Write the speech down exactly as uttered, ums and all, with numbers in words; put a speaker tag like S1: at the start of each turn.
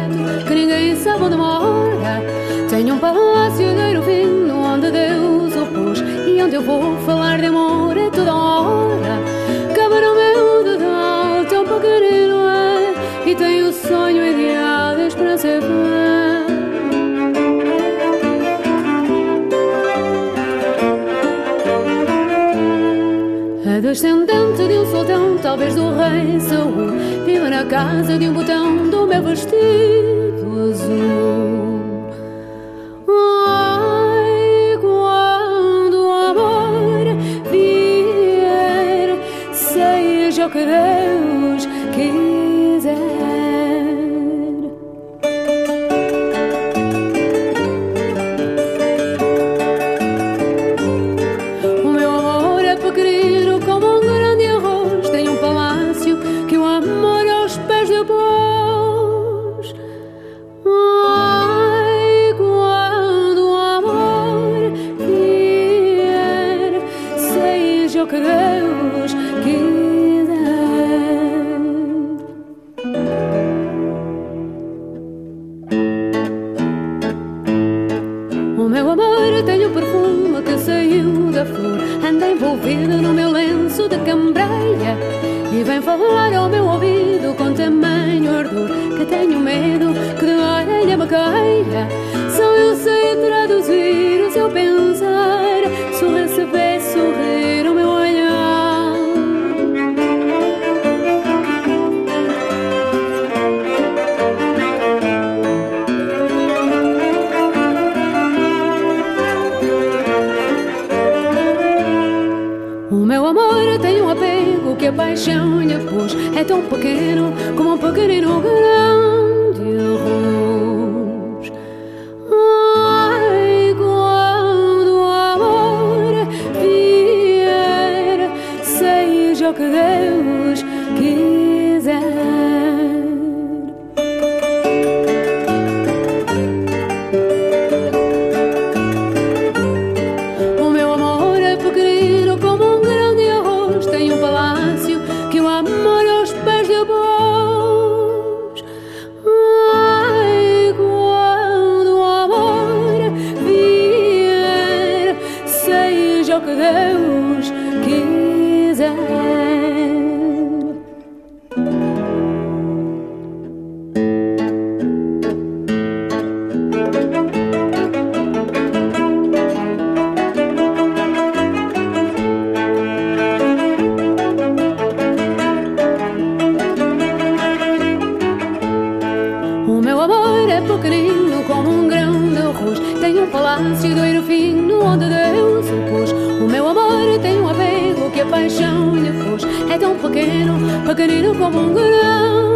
S1: secreto que ninguém sabe onde mora. Tenho um palácio de ouro fino onde Deus o pôs, e onde eu vou falar de amor a toda hora. Cabe no meu dedal, tão pequenino é, e tenho o sonho ideal da esperança e fé. A descendente de um sultão, talvez do rei Saul, vive na casa de um botão do meu vestido azul. Ai, quando o amor vier, seja o que Deus quiser. O meu amor é pequenino como um grande arroz, tem um palácio que o amor aos pés de pôs. Ai, quando o amor vier, seja o que Deus quiser. O meu amor tem o perfume que saiu da flor, anda envolvida no meu lenço de cambreia e vem falar ao meu ouvido com tamanho ardor que tenho medo que de orelha me caia. Só eu sei traduzir o seu pensar, se o receber sorrir o meu olhar. O meu amor tem um apego que a paixão lhe pôs, é tão pequeno como um pequenino grande arroz. Ai, quando o amor vier, seja o que Deus quiser. O meu amor é pequenino como um grande arroz, tem um palácio que o amor aos pés de pôs. Ai, quando o amor vier, seja o que Deus quiser. O meu amor é pequenino como um grão de arroz, tem um palácio de ouro fino onde Deus o pôs. O meu amor tem um apego que a paixão lhe pôs, é tão pequeno, pequenino como um grão